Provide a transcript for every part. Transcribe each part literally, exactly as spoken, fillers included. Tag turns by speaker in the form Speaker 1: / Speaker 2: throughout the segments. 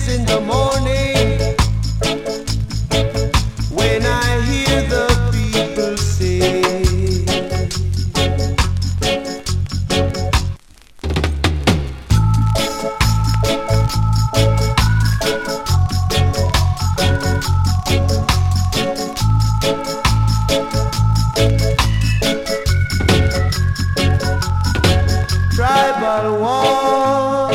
Speaker 1: happiness in the morning when I hear the people sing. Tribal war,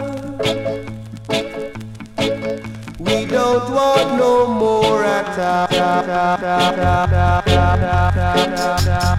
Speaker 1: we don't want no more attack.